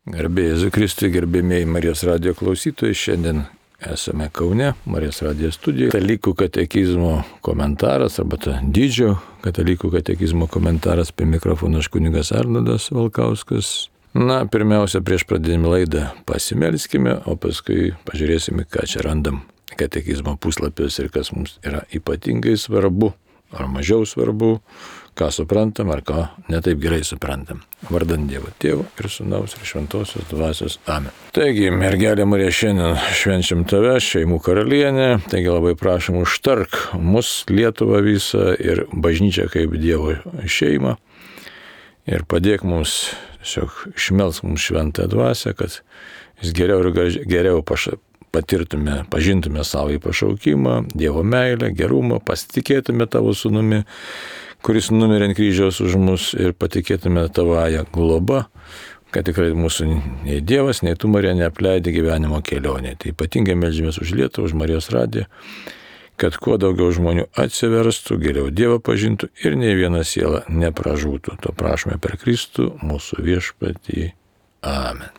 Garbė Jėzui Kristui, gerbėmieji Marijos radijo klausytojai, šiandien esame Kaune, Marijos radijo studijoje. Katalikų katekizmo komentaras, arba didžio katalikų katekizmo komentaras, prie mikrofono kunigas Arnoldas Valkauskas. Pirmiausia, prieš pradėdami laidą pasimelskime, o paskui pažiūrėsime, ką čia randam katekizmo puslapiuose ir kas mums yra ypatingai svarbu, ar mažiau svarbu, ką suprantam, ar ką netaip gerai suprantam. Vardant Dievo Tėvo ir Sūnaus ir Šventosios Dvasios. Amen. Taigi, mergelė Marija, šiandien švenčiam tave, šeimų karalienė, taigi labai prašom užtark mus, Lietuvą visą ir bažnyčią kaip Dievo šeimą ir padėk mums, tiesiog išmelsk mums šventą dvasią, kad jis geriau patirtume, pažintume savo į pašaukimą, Dievo meilę, gerumą, pasitikėtume tavo sūnumi, kuris numirė ant kryžiaus už mus ir patikėtume tavąją globą, kad tikrai mūsų nei Dievas, nei tu, Marija, neapleidė gyvenimo kelionė. Tai ypatingai meldžiamės už Lietuvą, už Marijos radiją, kad kuo daugiau žmonių atsiverstų, geriau Dievą pažintų ir nei viena siela nepražūtų. To prašome per Kristų, mūsų viešpatį. Amen.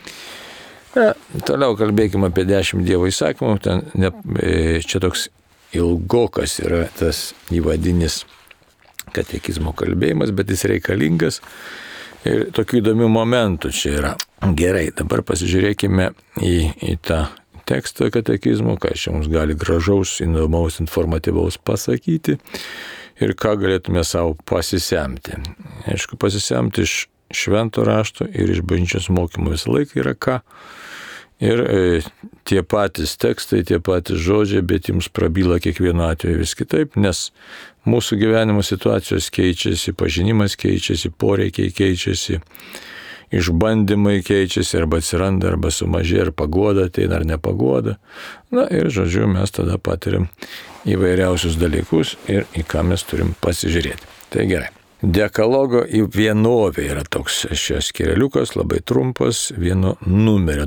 Toliau kalbėkime apie 10 Dievo įsakymų. Čia toks ilgokas yra tas įvadinis katekizmo kalbėjimas, bet jis reikalingas ir tokių įdomių momentų čia yra. Gerai, dabar pasižiūrėkime į tą tekstą katekizmo, ką čia mums gali gražaus, įdomaus, informatyvaus pasakyti ir ką galėtume savo pasisemti. Aišku, pasisemti iš švento rašto ir iš bažnyčios mokymo visą laiką yra ką. Ir tie patys tekstai, tie patys žodžiai, bet jums prabyla kiekvienu atveju vis kitaip, nes mūsų gyvenimo situacijos keičiasi, pažinimas keičiasi, poreikiai keičiasi, išbandymai keičiasi, arba atsiranda, arba sumažėja, ar paguoda ateina, ar nepaguoda. Ir žodžiu, mes tada patiriam įvairiausius dalykus ir į ką mes turim pasižiūrėti. Tai gerai. Dekalogo į vienovę yra toks šios skyreliukas, labai trumpas, vieno numerio,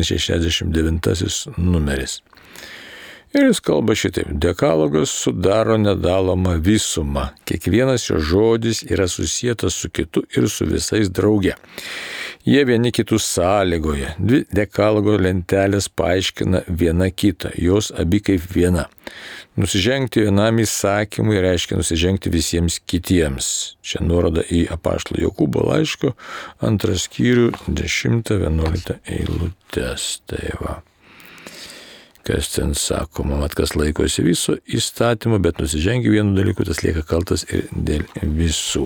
2069 numeris. Ir jis kalba šitaip: dekalogas sudaro nedalomą visumą. Kiekvienas jo žodis yra susietas su kitu ir su visais drauge. Jie vieni kitus sąlygoja. 2 dekalogo lentelės paaiškina viena kitą, jos abi kaip viena. Nusižengti vienam įsakymui reiškia nusižengti visiems kitiems. Čia nuoroda į apaštalo Jokūbo laiško 2 skyrių 10-11 eilutes. Tai va. Kas ten sakoma, kas laikosi viso įstatymo, bet nusižengia vienu dalyku, tas lieka kaltas ir dėl visų.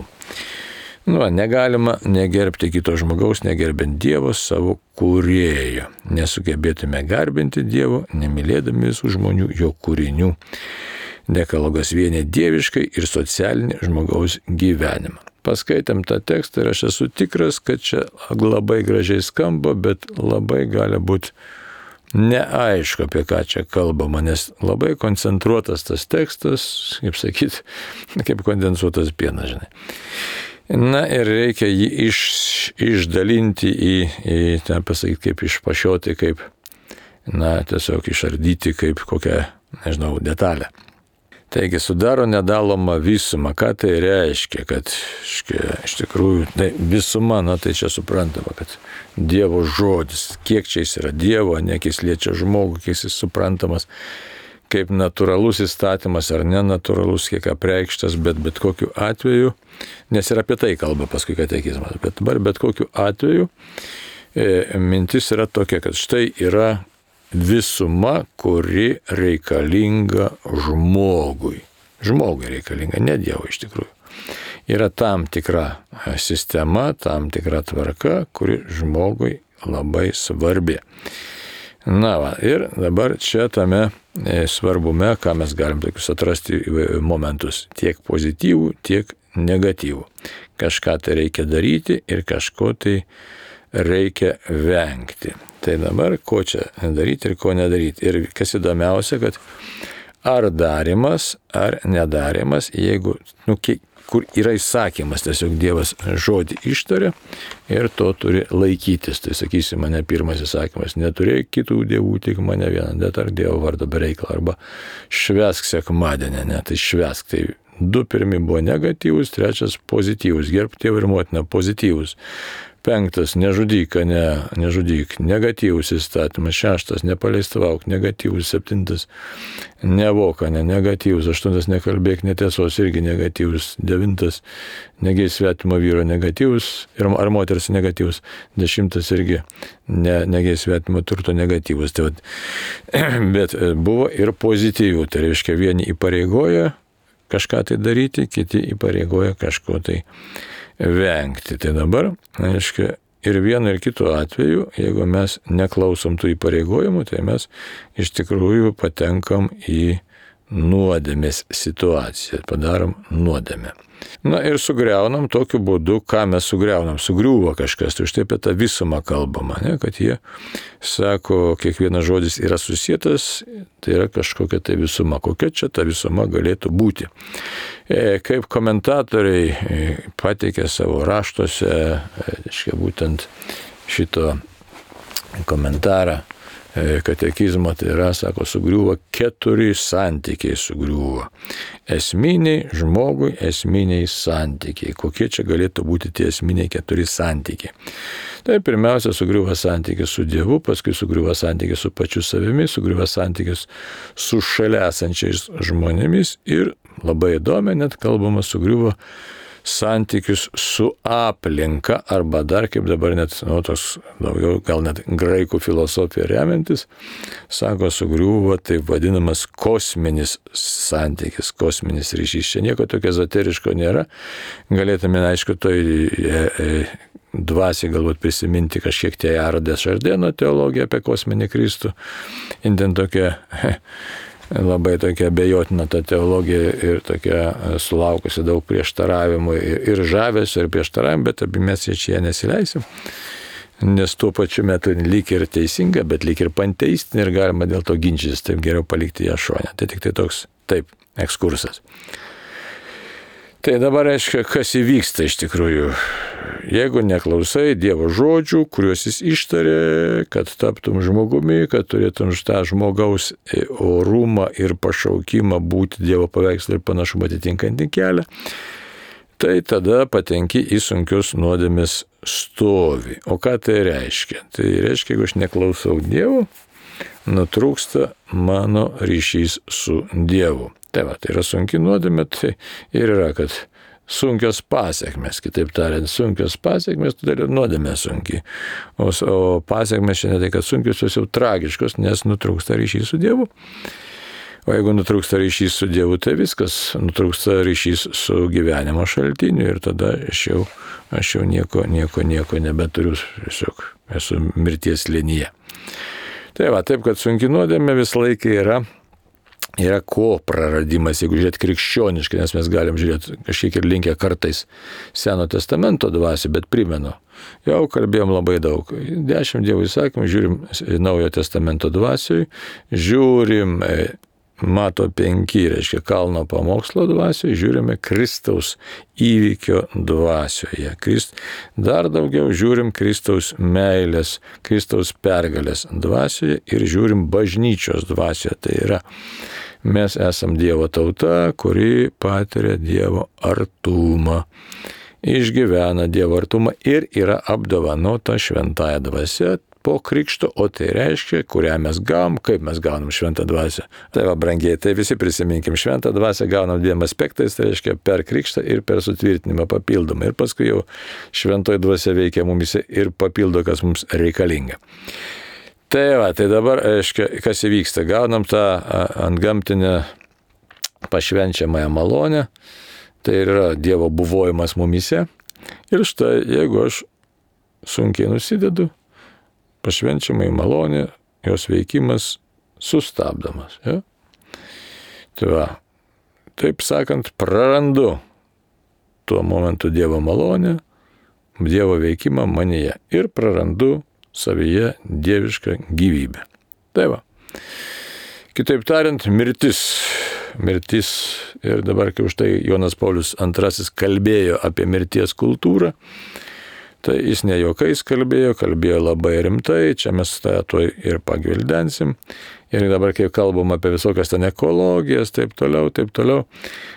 Negalima negerbti kito žmogaus, negerbint Dievo savo kūrėjo. Nesugebėtume garbinti Dievo, nemylėdami visų žmonių, jo kūrinių. Dekalogas vienė dieviškai ir socialinį žmogaus gyvenimą. Paskaitėm tą tekstą ir aš esu tikras, kad čia labai gražiai skamba, bet labai gali būti neaišku, apie ką čia kalbama, nes labai koncentruotas tas tekstas, kaip sakyt, kaip kondensuotas pienas, žinai. Ir reikia jį išdalinti ten pasakyti, kaip išpašioti, kaip, tiesiog išardyti kaip kokią, detalę. Taigi, sudaro nedalomą visumą. Ką tai reiškia? Kad iš tikrųjų visuma, tai čia suprantama, kad Dievo žodis, kiek čia jis yra Dievo, ne kiek jis liečia žmogų, kiek jis suprantamas kaip natūralus įstatymas ar nenatūralus, kiek apreikštas, bet kokiu atveju, nes ir apie tai kalba paskui katekizmas, bet dabar bet kokiu atveju mintis yra tokia, kad štai yra visuma, kuri reikalinga žmogui. Žmogui reikalinga, ne Dievui iš tikrųjų. Yra tam tikra sistema, tam tikra tvarka, kuri žmogui labai svarbi. Ir dabar čia tame svarbume, ką mes galim tokius atrasti momentus, tiek pozityvų, tiek negatyvų. Kažką tai reikia daryti ir kažko tai reikia vengti. Tai dabar ko čia daryti ir ko nedaryti. Ir kas įdomiausia, kad ar darimas, ar nedarimas, jeigu, kur yra įsakymas, tiesiog Dievas žodį ištarė ir to turi laikytis. Tai sakysi, mane pirmas įsakymas, neturėk kitų dievų, tik mane vieną, netark Dievo vardo be reikalo, arba švęsk sekmadienį, tai švęsk. Tai 2 pirmi buvo negatyvus, 3 pozityvus, gerbk tėvą ir motiną pozityvus. 5. Nežudyk, nežudyk, negatyvus įstatymas. 6. Nepaleistavauk, negatyvus. 7. Nevok, negatyvus. 8. Nekalbėk netiesos, irgi negatyvus. 9. Negeis svetimo vyro, negatyvus. Ar moters negatyvus. 10. irgi negeis svetimo turto, negatyvus. Tai bet buvo ir pozityvių. Tai reiškia, vieni įpareigoja kažką tai daryti, kiti įpareigoja kažko tai vengti. Tai dabar, aiškiai, ir vienu ir kitu atveju, jeigu mes neklausom tų įpareigojimų, tai mes iš tikrųjų patenkam į nuodėmės situaciją, padarom nuodėmę. Na ir sugriaunam tokiu būdu, ką mes sugriaunam. Sugriūva kažkas, tai štai apie tą visumą kalbama, ne? Kad jie sako, kiekvienas žodis yra susietas, tai yra kažkokia tai visuma. Kokia čia ta visuma galėtų būti? Kaip komentatoriai pateikė savo raštuose, būtent šito komentarą katekizmo, tai yra, sako, sugriūva 4 santykiai sugriūva. Esminiai žmogui, esminiai santykiai. Kokie čia galėtų būti tie esminiai 4 santykiai? Tai pirmiausia, sugriūva santykis su Dievu, paskui sugriūva santykis su pačiu savimi, sugriūva santykis su šalia esančiais žmonėmis ir labai įdomi, net kalbama, sugriūva santykius su aplinka, arba dar kaip dabar net, toks daugiau gal net graikų filosofija remiantis, sako, sugriūva taip vadinamas kosminis santykis, kosminis ryšys. Čia nieko tokio ezoteriško nėra. Galėtume, aišku, toj dvasiai galbūt prisiminti kažkiek Teilharo de Chardino teologiją apie kosminį Kristų. Indien tokia labai tokia abejotina ta teologija ir tokia sulaukusi daug prieštaravimų ir žavesio ir prieštaravimų, bet abi mes čia nesileisim, nes tuo pačiu metu lyg ir teisinga, bet lyg ir panteistinė ir galima dėl to ginčytis, taip geriau palikti ją šone. Tai tik tai toks, taip, ekskursas. Tai dabar reiškia, kas įvyksta iš tikrųjų. Jeigu neklausai Dievo žodžių, kuriuos jis ištarė, kad taptum žmogumi, kad turėtum tą žmogaus orumą ir pašaukimą būti Dievo paveikslą ir panašumą atitinkantį kelią, tai tada patenki į sunkius nuodėmės stovį. O ką tai reiškia? Tai reiškia, jeigu aš neklausau Dievo, nutrūksta mano ryšys su Dievu. Tai yra sunki nuodėmė, tai ir yra, kad sunkios pasiekmes, kitaip tariant, sunkios pasiekmes, todėl ir nuodėmė sunki. O pasiekmes šiandien tai, kad sunkios, jos jau tragiškos, nes nutrūksta ryšys su Dievu. O jeigu nutrūksta ryšys su Dievu, tai viskas, nutrūksta ryšys su gyvenimo šaltiniu ir tada aš jau nieko nebeturiu, tiesiog esu mirties linija. Tai taip, kad sunki nuodėmė visą laiką yra ko praradimas, jeigu žiūrėt krikščioniškai, nes mes galim žiūrėti kažkiek ir linkę kartais Seno testamento dvasią, bet primenu, jau kalbėjom labai daug. 10 Dievo įsakymų, žiūrim Naujojo testamento dvasioj, žiūrim Mato 5, reiškia kalno pamokslo dvasioje, žiūrime Kristaus įvykio dvasioje. Dar daugiau žiūrim Kristaus meilės, Kristaus pergalės dvasioje ir žiūrim bažnyčios dvasioje. Tai yra, mes esam Dievo tauta, kuri patiria Dievo artumą, išgyvena Dievo artumą ir yra apdovanota šventąja dvasia po krikšto, o tai reiškia, kurią mes gaunam, kaip mes gaunam šventą dvasią. Tai brangiai, tai visi prisiminkim, šventą dvasią gaunam 2 aspektais, tai reiškia per krikštą ir per sutvirtinimą papildomą. Ir paskui jau šventoji dvasia veikia mumise ir papildo, kas mums reikalinga. Tai dabar, reiškia, kas įvyksta, gaunam tą antgamtinę pašvenčiamąją malonę, tai yra Dievo buvojimas mumise. Ir štai, jeigu aš sunkiai nusidedu, pašvenčiamai malonė, jos veikimas sustabdomas. Ja? Taip sakant, prarandu tuo momentu Dievo malonę, Dievo veikimą manyje ir prarandu savyje dievišką gyvybę. Kitaip tariant, mirtis ir dabar, kai už tai Jonas Paulius II kalbėjo apie mirties kultūrą, tai jis ne juokais kalbėjo labai rimtai, čia mes to ir pagvildensim. Ir dabar, kai kalbam apie visokias ten ekologijas, taip toliau,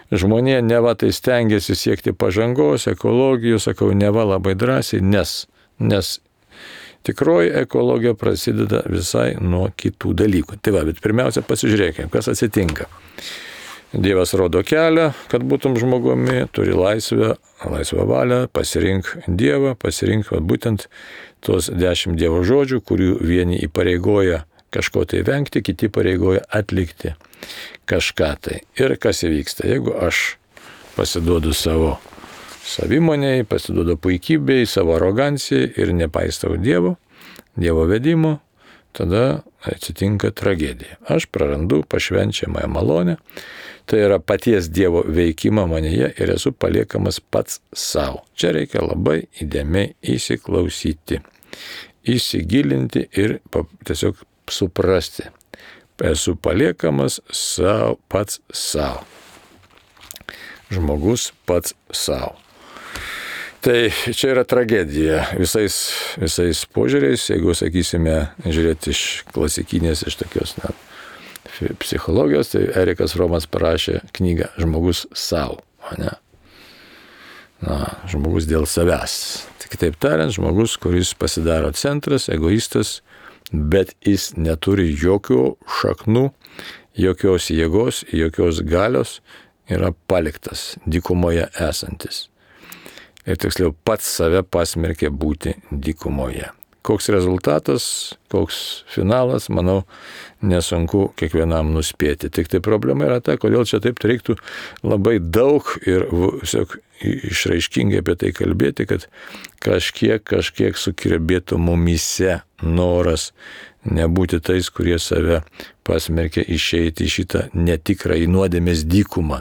žmonė neva tai stengiasi siekti pažangos, ekologijų, sakau, neva labai drąsiai, nes nes tikroji ekologija prasideda visai nuo kitų dalykų. Tai va, bet pirmiausia pasižiūrėkime, kas atsitinka. Dievas rodo kelią, kad būtum žmogumi, turi laisvą valią, pasirink Dievą, pasirink būtent tos 10 Dievo žodžių, kurių vieni įpareigoja kažko tai vengti, kiti pareigoja atlikti kažką tai. Ir kas įvyksta, jeigu aš pasiduodu savo savimoniai, pasiduodu puikybei, savo arogancijai ir nepaistau Dievo vedimo, tada atsitinka tragedija. Aš prarandu pašvenčiamąją malonę, tai yra paties Dievo veikimą manyje ir esu paliekamas pats savo. Čia reikia labai įdėmiai įsiklausyti, įsigilinti ir tiesiog suprasti. Esu paliekamas pats savo. Žmogus pats savo. Tai čia yra tragedija visais požiūriais, jeigu, sakysime, žiūrėti iš klasikinės, iš tokios psichologijos, tai Erikas Fromas parašė knygą Žmogus savo, ne? Žmogus dėl savęs. Tai kitaip tariant, žmogus, kuris pasidaro centras, egoistas, bet jis neturi jokių šaknų, jokios jėgos, jokios galios, yra paliktas, dykumoje esantis. Ir tiksliau pats save pasmerkė būti dykumoje. Koks rezultatas, koks finalas, manau, nesunku kiekvienam nuspėti. Tik tai problema yra ta, kodėl čia taip reiktų labai daug ir išraiškingai apie tai kalbėti, kad kažkiek sukirbėtų mumyse noras nebūti tais, kurie save pasmerkė išeiti į šitą netikrą į nuodėmės dykumą.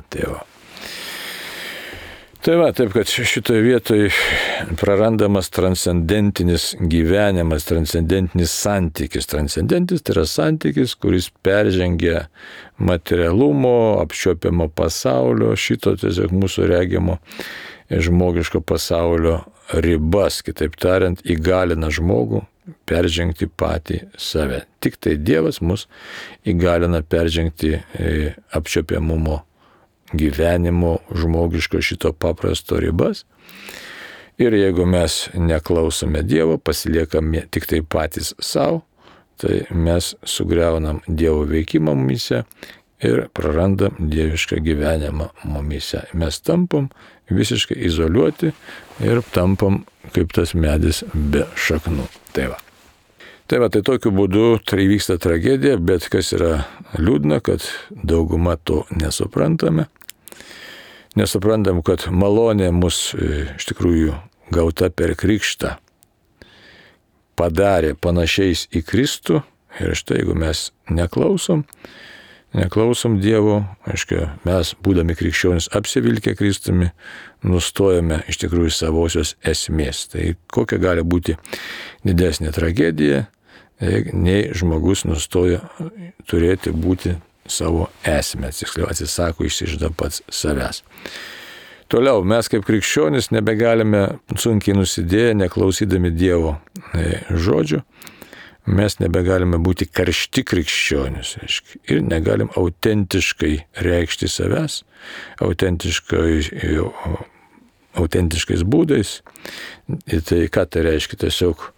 Tai va, taip, kad šitoje vietoje prarandamas transcendentinis gyvenimas, transcendentinis santykis. Transcendentinis tai yra santykis, kuris peržengia materialumo, apčiuopiamo pasaulio, šito tiesiog mūsų regimo žmogiško pasaulio ribas. Kitaip tariant, įgalina žmogų peržengti patį save. Tik tai Dievas mus įgalina peržengti apčiuopiamumo gyvenimo žmogiško šito paprasto ribas. Ir jeigu mes neklausome Dievo, pasiliekame tik tai patys savo, tai mes sugriaunam Dievo veikimą mumyse ir prarandam dievišką gyvenimą mumyse. Mes tampam visiškai izoliuoti ir tampam kaip tas medis be šaknų. Tai tokiu būdu įvyksta tragedija, bet kas yra liūdna, kad dauguma to nesuprantame. Nesuprantam, kad malonė mus iš tikrųjų gauta per krikštą padarė panašiais į Kristų. Ir štai, jeigu mes neklausom Dievo, aiškiai, mes, būdami krikščionis, apsivilkę Kristumi, nustojame iš tikrųjų savosios esmės. Tai kokia gali būti didesnė tragedija, nei žmogus nustoja turėti būti savo esmę, tiksliau atsisako išsižada pats savęs. Toliau, mes kaip krikščionis nebegalime sunkiai nusidėję, neklausydami Dievo žodžių, mes nebegalime būti karšti krikščionis ir negalim autentiškai reikšti savęs, autentiškais būdais. Ir tai ką tai reiškia? Tiesiog,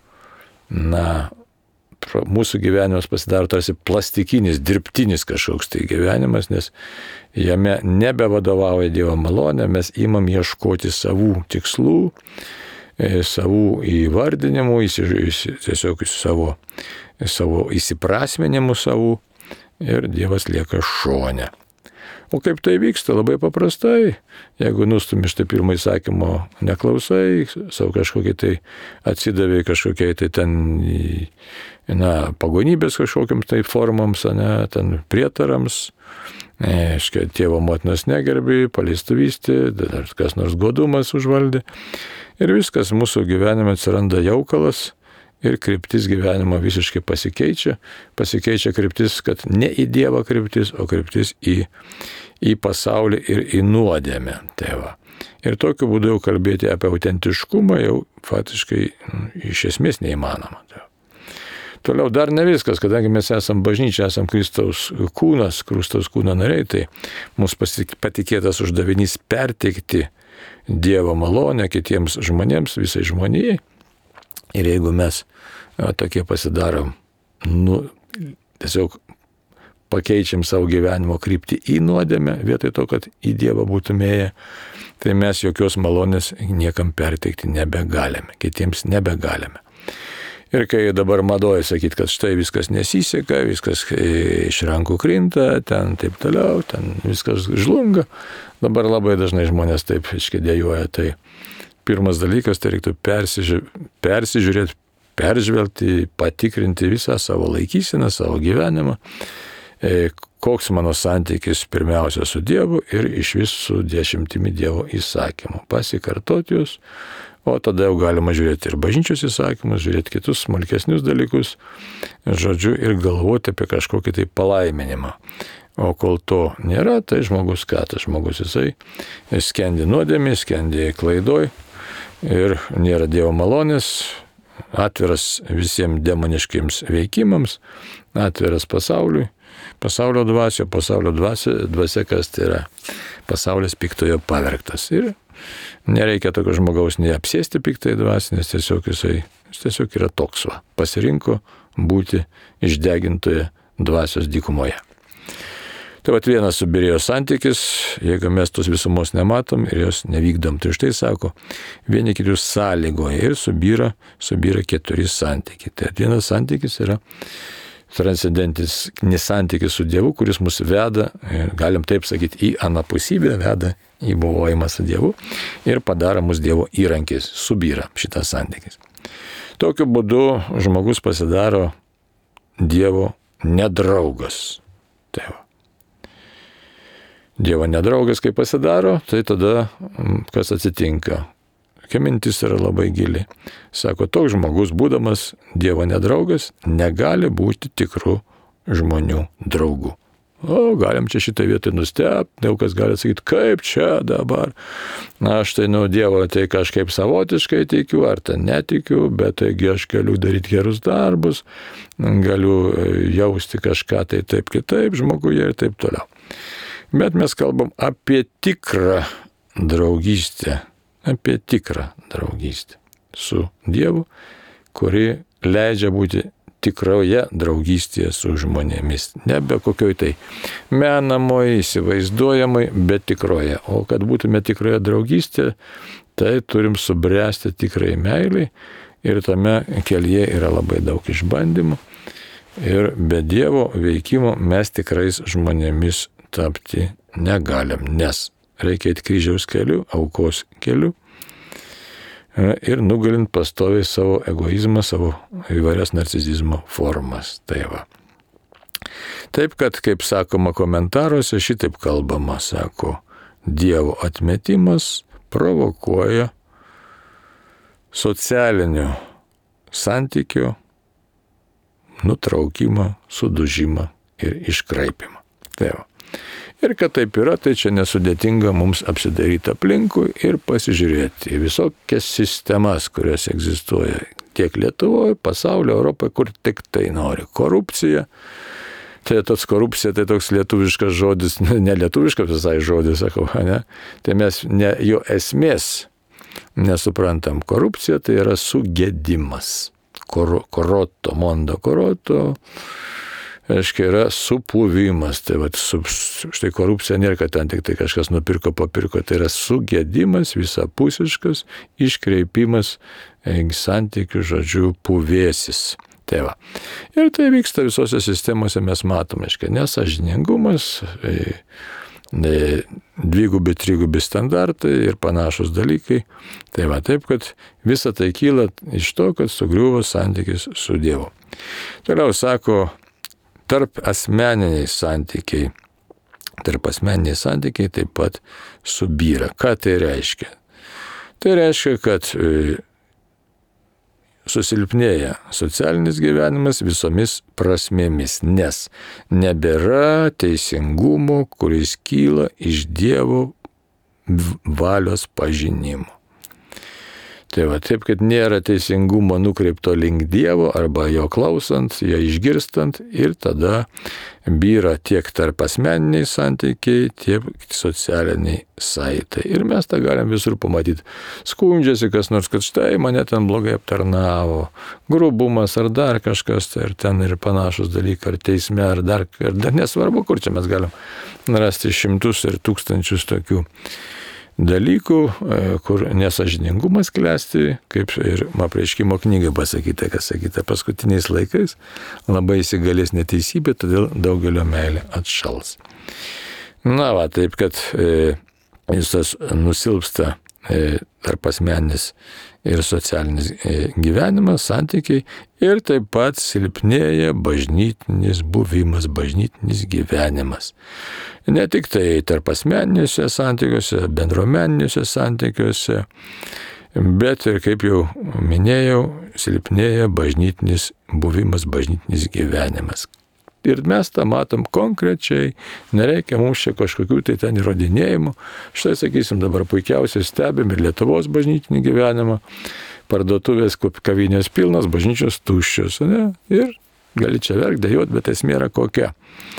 mūsų gyvenimas pasidaro tarsi plastikinis, dirbtinis kažkoks tai gyvenimas, nes jame nebevadovauja Dievo malonė, mes imam ieškoti savų tikslų, savų įvardinimų, tiesiog savo įsiprasminimų savų ir Dievas lieka šone. O kaip tai vyksta? Labai paprastai. Jeigu nustumi štai pirmą įsakymą neklausai, savo kažkokiai tai atsidavė kažkokiai tai ten, pagonybės kažkokiam tai formams, ten prietarams, tėvo motinos negerbė, paleistuvystė, dar kas nors godumas užvaldė. Ir viskas, mūsų gyvenime atsiranda jaukalas ir kryptis gyvenimo visiškai pasikeičia. Pasikeičia kryptis, kad ne į Dievą kryptis, o kryptis į pasaulį ir į nuodėmę. Ir tokiu būdu jau kalbėti apie autentiškumą jau faktiškai iš esmės neįmanoma. Toliau dar ne viskas, kadangi mes esam bažnyčia, esam Kristaus kūnas, Kristaus kūno nariai, tai mums patikėtas uždavinys perteikti Dievo malonę kitiems žmonėms, visai žmonijai. Ir jeigu mes tokie pasidarom, tiesiog pakeičiam savo gyvenimo kryptį į nuodėmę, vietoj to, kad į Dievą būtume ėję, tai mes jokios malonės niekam perteikti nebegalime, kitiems nebegalime. Ir kai dabar madoja sakyti, kad štai viskas nesiseka, viskas iš rankų krinta, ten taip toliau, ten viskas žlunga, dabar labai dažnai žmonės taip iškėdėjuoja, tai pirmas dalykas, tai reiktų persižiūrėti, peržvelgti, patikrinti visą savo laikyseną, savo gyvenimą, koks mano santykis pirmiausia su Dievu ir iš vis su 10 Dievo įsakymų. Pasikartoti juos, o tada jau galima žiūrėti ir bažnyčios įsakymus, žiūrėti kitus smulkesnius dalykus, žodžiu, ir galvoti apie kažkokį tai palaiminimą. O kol to nėra, tai žmogus ką? Tas žmogus jisai skendi nuodėmė, skendi klaidoj ir nėra Dievo malonės, atviras visiems demoniškiams veikimams, atviras pasauliui, pasaulio dvasia, kas tai yra pasaulis piktojo pavergtas. Ir nereikia tokio žmogaus neapsėsti piktai dvasiai, nes jis tiesiog yra toks va, pasirinko būti išdegintoje dvasios dykumoje. Tai vat vienas subyrėjo santykis, jeigu mes tos visumos nematom ir jos nevykdom, tai štai sako, vieni kitus sąlygoja ir subyra 4 santykiai. Tai vienas santykis yra transcendentinis santykis su Dievu, kuris mus veda, galim taip sakyti, į anapusybę, veda į buvojimą su Dievu ir padaro mus Dievo įrankis, subyra šitas santykis. Tokiu būdu žmogus pasidaro Dievo nedraugas. Tai va. Dievo nedraugas, kai pasidaro, tai tada kas atsitinka? Tokia mintis yra labai gili. Sako, toks žmogus, būdamas Dievo nedraugas, negali būti tikrų žmonių draugų. O, galim čia šitą vietą nustebti, daug kas gali sakyti, kaip čia dabar. Na, aš tai Dievo tai kažkaip savotiškai tikiu, ar ten netikiu, bet taigi aš galiu daryti gerus darbus, galiu jausti kažką tai taip kitaip žmoguje ir taip toliau. Bet mes kalbam apie tikrą draugystę. Apie tikrą draugystę su Dievu, kuri leidžia būti tikroje draugystėje su žmonėmis. Ne be kokioj tai menamoje, įsivaizduojamai, bet tikroje. O kad būtume tikroje draugystėje, tai turim subręsti tikrai meiliai ir tame kelyje yra labai daug išbandymų. Ir be Dievo veikimo mes tikrais žmonėmis tapti negalim, nes reikia eiti kryžiaus keliu, aukos keliu ir nugalint pastoviai savo egoizmą, savo įvairias narcisizmo formas. Tai va. Taip, kad, kaip sakoma komentaruose, šitaip kalbama, sako, Dievo atmetimas provokuoja socialinio santykio nutraukimą, sudužimą ir iškraipimą. Tai va. Ir kad taip yra, tai čia nesudėtinga mums apsidaryti aplinkui ir pasižiūrėti į visokias sistemas, kurios egzistuoja tiek Lietuvoje, pasaulyje, Europoje, kur tik tai nori. Korupcija. Tai tas korupcija, tai toks lietuviškas žodis, ne lietuviškas visai žodis, sakau, ne? Tai mes jo esmės nesuprantam. Korupcija tai yra sugedimas. Koroto, mondo koroto. Aiškiai, yra supuvimas. Tai štai korupcija nėra, kad ten tik tai kažkas nupirko, papirko. Tai yra sugedimas, visapusiškas, iškreipimas, santykių, žodžiu, puvėsis. Tai va. Ir tai vyksta visose sistemose, mes matome, aiškiai, nesažiningumas, dvigubi, trigubi standartai ir panašus dalykai. Tai va, taip, kad visa tai kyla iš to, kad sugriuvo santykis su Dievu. Toliau sako, tarp asmeniniai santykiai taip pat subyra. Ką tai reiškia? Tai reiškia, kad susilpnėja socialinis gyvenimas visomis prasmėmis, nes nebėra teisingumo, kuris kyla iš Dievo valios pažinimo. Tai va, taip, kad nėra teisingumo nukreipto link Dievo arba jo klausant, jo išgirstant ir tada byra tiek tarp asmeniniai santykiai, tiek socialiniai saitai. Ir mes tą galim visur pamatyti. Skundžiasi kas nors, kad štai mane ten blogai aptarnavo, grubumas ar dar kažkas, tai ir ten ir panašus dalykai, ar teisme, ar dar nesvarbu, kur čia mes galim rasti šimtus ir tūkstančius tokių dalykų, kur nesažiningumas klesti, kaip ir apreiškimo knygai pasakyta, kas sakyta, paskutiniais laikais labai įsigalės neteisybė, todėl daugelio meilė atšals. Na va, taip, kad jis tas nusilpsta tarp asmeninis ir socialinis gyvenimas, santykiai ir taip pat silpnėja bažnytinis buvimas, bažnytinis gyvenimas. Ne tik tai tarp asmeniniuose santykiuose, bendruomeniniuose santykiuose, bet ir, kaip jau minėjau, silpnėja bažnytinis buvimas, bažnytinis gyvenimas. Ir mes tą matom konkrečiai, nereikia mums čia kažkokių tai ten įrodinėjimų. Štai, sakysim, dabar puikiausiai stebim ir Lietuvos bažnytinį gyvenimą, parduotuvės kavinės pilnas, bažnyčios tuščios, ne? Ir gali čia verkti, dejot, bet esmė yra kokia.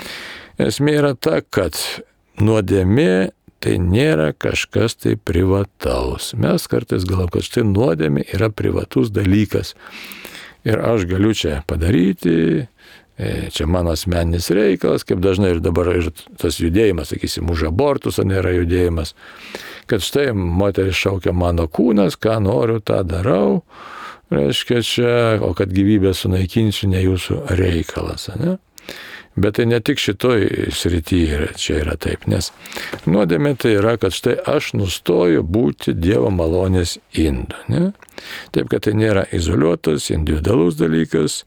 Esmė yra ta, kad nuodėmė tai nėra kažkas tai privataus. Mes kartais galvom, kad štai nuodėmė yra privatus dalykas. Ir aš galiu čia padaryti, čia mano asmeninis reikalas, kaip dažnai ir dabar ir tas judėjimas, sakysim, už abortus, o nėra judėjimas, kad štai moteris šaukia mano kūnas, ką noriu, tą darau, reiškia čia, o kad gyvybę sunaikinsiu, ne jūsų reikalas, ne? Bet tai ne tik šitoj srityje čia yra taip, nes nuodėmė tai yra, kad štai aš nustoju būti Dievo malonės indu, ne? Taip, kad tai nėra izoliuotas, individualus dalykas,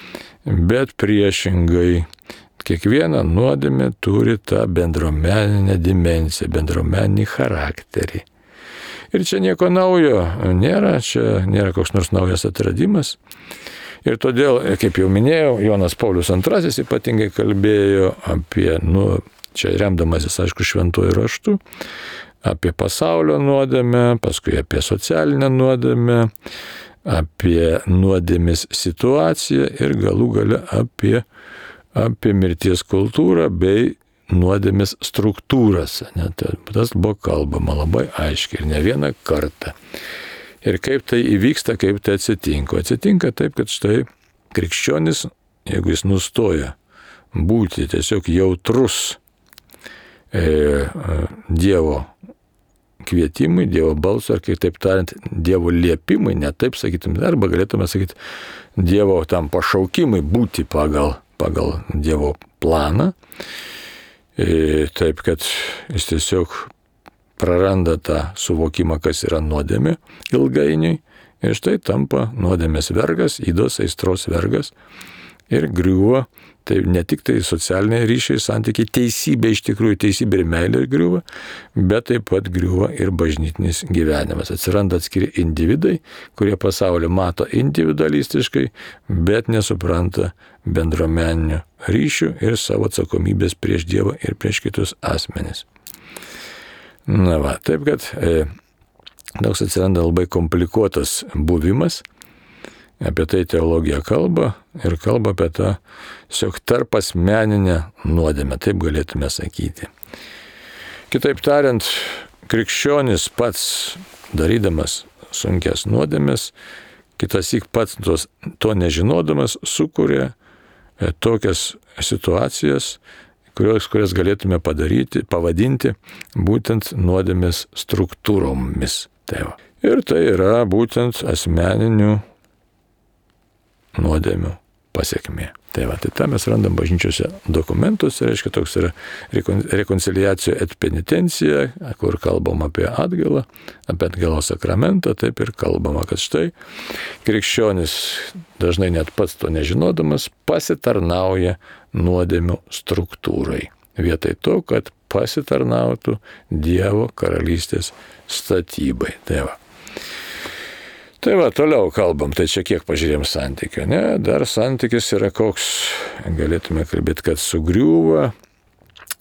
bet priešingai, kiekviena nuodėmė turi tą bendruomeninę dimensiją, bendruomeninį charakterį. Ir čia nieko naujo nėra, čia nėra koks nors naujas atradimas. Ir todėl, kaip jau minėjau, Jonas Paulius II ypatingai kalbėjo apie, čia remdamasis, aišku, šventuoju raštu, apie pasaulio nuodėmę, paskui apie socialinę nuodėmę, apie nuodėmės situaciją ir galų gale apie mirties kultūrą bei nuodėmės struktūras. Tas buvo kalbama labai aiškiai ir ne vieną kartą. Ir kaip tai įvyksta, kaip tai atsitinka. Atsitinka taip, kad štai krikščionis, jeigu jis nustoja būti tiesiog jautrus Dievo kvietimui, Dievo balsui, ar kitaip tariant, Dievo liepimui, ne taip sakytume, arba galėtume sakyti, Dievo tam pašaukimui būti pagal Dievo planą, taip, kad jis tiesiog praranda tą suvokimą, kas yra nuodėmė ilgainiui, ir štai tampa nuodėmės vergas, ydos aistros vergas ir griūva. Tai ne tik tai socialiniai ryšiai, santykiai, teisybė iš tikrųjų, teisybė ir meilė griūva, bet taip pat griūva ir bažnytinis gyvenimas. Atsiranda atskiri individai, kurie pasaulį mato individualistiškai, bet nesupranta bendruomeninių ryšių ir savo atsakomybės prieš Dievą ir prieš kitus asmenis. Na va, taip kad toks atsiranda labai komplikuotas buvimas. Apie tai teologija kalba ir kalba apie tą tiesiog tarp asmeninę nuodėmę, taip galėtume sakyti. Kitaip tariant, krikščionis pats darydamas sunkias nuodėmes, kitassyk pats to nežinodamas sukuria tokias situacijas, kurias galėtume pavadinti būtent nuodėmės struktūromis. Ir tai yra būtent asmeninių nuodėmių pasiekmė. Tai tą mes randam bažnyčiose dokumentuose, reiškia, toks yra rekonciliacija et penitencija, kur kalbam apie atgailą, apie atgailos sakramentą, taip ir kalbama, kad štai krikščionis dažnai net pats to nežinodamas pasitarnauja nuodėmių struktūrai. Vietoj to, kad pasitarnautų Dievo karalystės statybai. Tai va, toliau kalbam, tai čia kiek pažiūrėjom santykio, ne? Dar santykis yra koks, galėtume kalbėti, kad sugriūva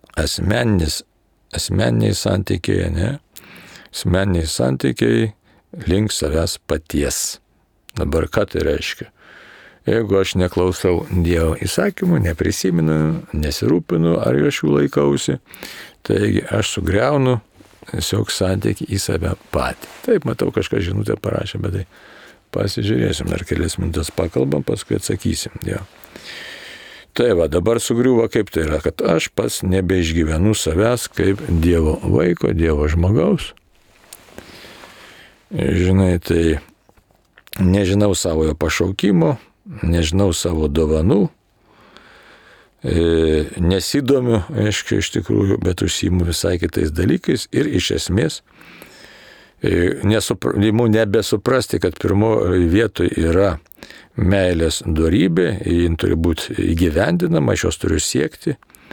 asmeniniai santykiai, ne? Asmeniniai santykiai link savęs paties. Dabar ką tai reiškia? Jeigu aš neklausau Dievo įsakymų, neprisimenu, nesirūpinu, ar aš jų laikausi, taigi aš sugriaunu tiesiog santykį į save patį. Taip, matau, kažką žinutę parašė, bet tai pasižiūrėsim, dar kelias minutės pakalbam, paskui atsakysim. Jo. Tai va, dabar sugriuva kaip tai yra, kad aš pats nebeišgyvenu savęs kaip Dievo vaiko, Dievo žmogaus. Žinai, tai nežinau savojo pašaukimo, nežinau savo dovanų, nesidomiu, aiškiai, iš tikrųjų, bet užsiimu visai kitais dalykais ir iš esmės imu nebesuprasti, kad pirmoje vietoje yra meilės dorybė, jin turi būti įgyvendinama, aš jos turiu siekti.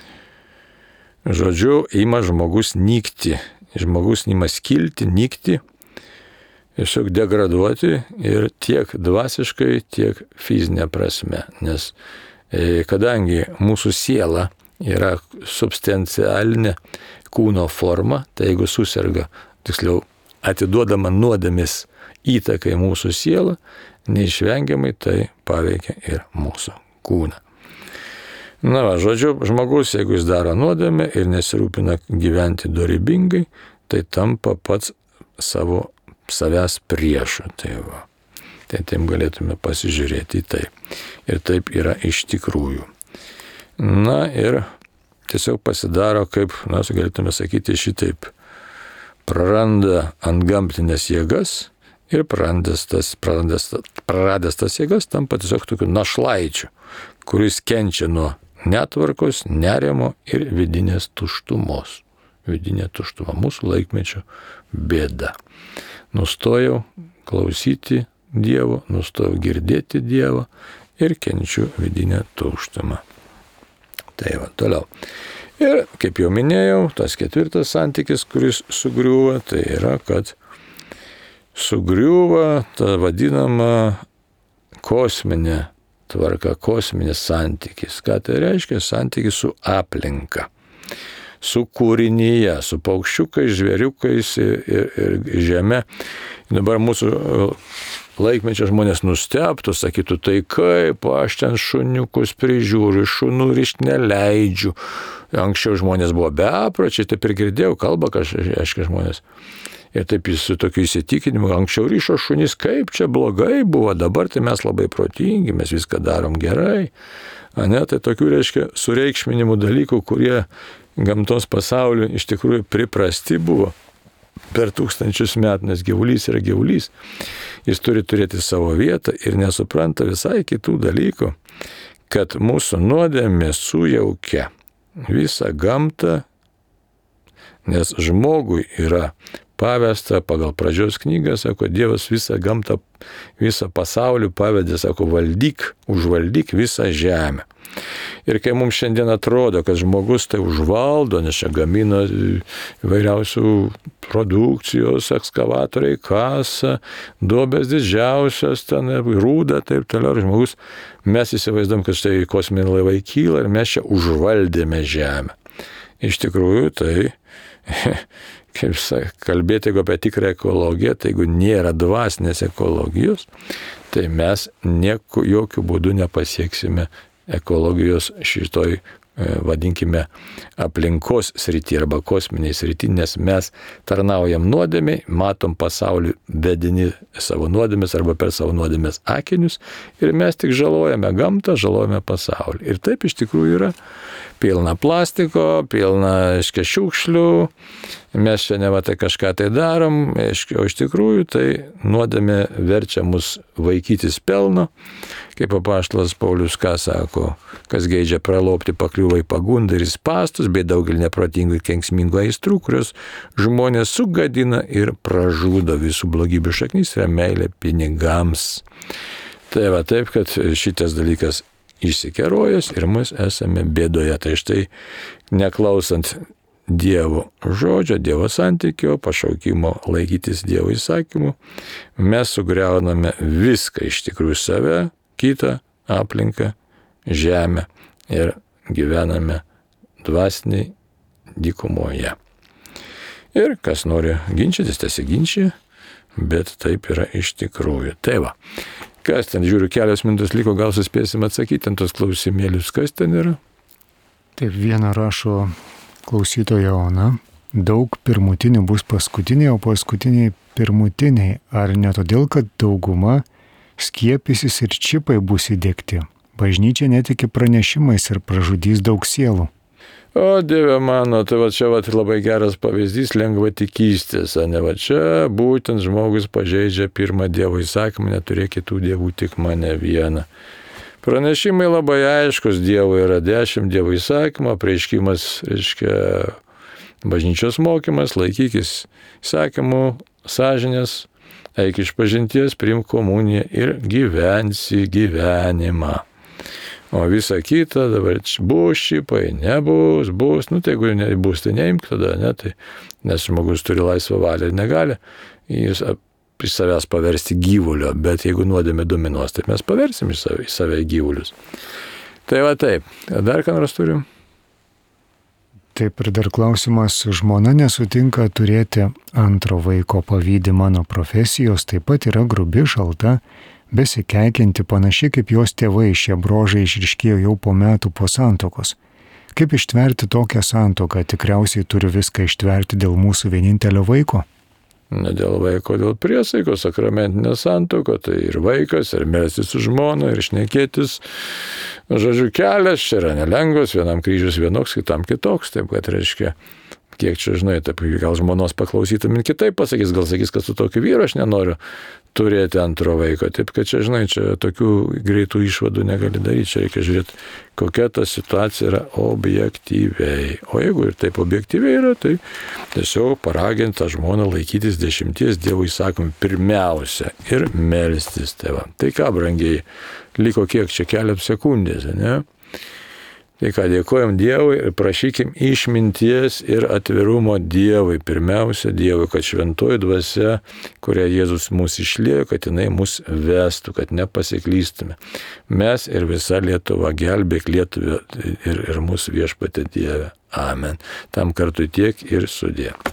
Žodžiu, ima žmogus nykti, žmogus ima skilti, nykti, tiesiog degraduoti ir tiek dvasiškai, tiek fizinė prasme. Nes kadangi mūsų siela yra substancialinė kūno forma, tai jeigu suserga, tiksliau atiduodama nuodėmės įtakai mūsų sielą, neišvengiamai tai paveikia ir mūsų kūną. Na va, žodžiu, žmogus, jeigu jis daro nuodėmę ir nesirūpina gyventi dorybingai, tai tampa pats savęs priešu. Tai va. Tai taip galėtume pasižiūrėti į tai. Ir taip yra iš tikrųjų. Na ir tiesiog pasidaro, kaip, galėtume sakyti šitaip, praranda antgamtinės jėgas ir praradęs tas jėgas tampa tiesiog tokiu našlaičiu, kuris kenčia nuo netvarkos, nerimo ir vidinės tuštumos. Vidinė tuštuma, mūsų laikmečio bėda. Nustojau klausyti Dievo, nustojau girdėti Dievą ir kenčiu vidinę tuštumą. Tai va, toliau. Ir kaip jau minėjau, tas ketvirtas santykis, kuris sugriūva, tai yra, kad sugriūva ta vadinama kosminė tvarka, kosminis santykis. Ką tai reiškia? Santykis su aplinka, su kūrinyje, su paukščiukais, žvėriukais ir žeme. Dabar mūsų laikmečio žmonės nustebtų, sakytų, tai kaip aš ten šuniukus prižiūriu, šunų rišt neleidžiu. Anksčiau žmonės buvo bepročiai, taip ir girdėjau, kalba kažkaip žmonės. Ir taip jis su tokiu įsitikinimu, anksčiau ryšo šunys, kaip čia blogai buvo, dabar tai mes labai protingi, mes viską darom gerai. Tai tokių, reiškia, sureikšminimų dalykų, kurie gamtos pasauliu iš tikrųjų priprasti buvo per tūkstančius metų, nes gyvulys yra gyvulys. Jis turi turėti savo vietą ir nesupranta visai kitų dalykų, kad mūsų nuodėmė sujaukia visą gamtą, nes žmogui yra pavesta pagal pradžios knygą, sako, Dievas visą gamtą, visą pasaulį pavedė, sako, užvaldyk visą žemę. Ir kai mums šiandien atrodo, kad žmogus tai užvaldo, nes čia gamina įvairiausių produkcijos, ekskavatoriai kasa, duobės didžiausios, ten rūda, taip toliau, žmogus, mes įsivaizduom, kad štai kosminiai laivai kyla ir mes čia užvaldėme žemę. Iš tikrųjų, tai, kaip kalbėti apie tikrą ekologiją, tai jeigu nėra dvasinės ekologijos, tai mes jokių būdų nepasieksime ekologijos šitoj, vadinkime, aplinkos srity arba kosminiai srity, nes mes tarnaujam nuodėmiai, matom pasaulį vedini savo nuodėmės arba per savo nuodėmės akinius ir mes tik žalojame gamtą, žalojame pasaulį. Ir taip iš tikrųjų yra pilna plastiko, pilna šiukšlių, mes čia nevatai kažką tai darom, o iš tikrųjų tai nuodėmė verčia mus vaikytis pelno, kaip apaštalas Paulius ką sako, kas geidžia pralopti pakliūva į pagundą ir į spąstus, bei daugelį neprotingų ir kenksmingų aistrų, kurios žmonės sugadina ir pražudo. Visų blogybių šaknys yra meilė pinigams. Tai va taip, kad šitas dalykas išsikerojęs ir mes esame bėdoje. Tai štai neklausant Dievo žodžio, Dievo santykio, pašaukimo laikytis Dievo įsakymų, mes sugriauname viską iš tikrųjų save, kitą, aplinką, žemę ir gyvename dvasiniai dykumoje. Ir kas nori ginčytis, tesiginčia, bet taip yra iš tikrųjų. Tai va, kas ten, žiūriu, kelios minutės liko, gal suspėsim atsakyti ant tos klausimėlius, kas ten yra? Taip, vieną rašo klausytoja Ona. Daug pirmutinių bus paskutiniai, o paskutiniai pirmutiniai. Ar ne todėl, kad dauguma skiepysis ir čipai bus įdėkti? Bažnyčia netiki pranešimais ir pražudys daug sielų. O Dieve mano, tai va čia labai geras pavyzdys lengva tikystės, ne va čia būtent žmogus pažeidžia pirmą Dievo įsakymą, neturėk kitų dievų, tik mane vieną. Pranešimai labai aiškus, Dievo yra 10 Dievo įsakymą, apreiškimas, reiškia, bažnyčios mokymas, laikykis įsakymų, sąžinės, eik iš pažinties, priimk komuniją ir gyvensi gyvenimą. O visa kita dabar bus čipai, nebus, bus, tai jeigu nebus, tai neimk tada, tai, nes žmogus turi laisvą valią ir negali jis iš savęs paversti gyvulio, bet jeigu nuodėmė dominuos, tai mes paversim iš save gyvulius. Tai va taip, dar ką nors turim? Taip ir dar klausimas, žmona nesutinka turėti antro vaiko, pavydi mano profesijos, taip pat yra grubi, šalta, besikeikianti, panašiai kaip jos tėvai, šie brožai išryškėjo jau po metų po santuokos. Kaip ištverti tokią santuoką, tikriausiai turiu viską ištverti dėl mūsų vienintelio vaiko? Ne dėl vaiko, dėl priesaikos, sakramentinė santuoka, tai ir vaikas, ir melstis su žmona, ir šnekėtis. Žodžiu, kelias čia yra nelengvas, vienam kryžius vienoks, kitam kitoks, taip kad reiškia, kiek čia žinai, taip gal žmonos paklausytum ir kitaip pasakys, gal sakys, kad su tokiu vyru aš nenoriu turėti antro vaiko, taip kad čia, žinai, čia tokių greitų išvadų negali daryti, čia reikia žiūrėti, kokia ta situacija yra objektyviai. O jeigu ir taip objektyviai yra, tai tiesiog paraginti tą žmoną laikytis 10 Dievo įsakymų pirmiausia ir melstis. Tai ką, brangiai, liko kiek čia kelias sekundės, ne? Tai ką, dėkojam Dievui ir prašykim išminties ir atvirumo Dievui. Pirmiausia Dievui, kad šventoji dvasia, kurią Jėzus mūsų išliejo, kad jinai mus vestų, kad nepasiklystume. Mes ir visa Lietuva, gelbėk Lietuvą ir mūsų viešpatie Dieve. Amen. Tam kartui tiek ir sudie.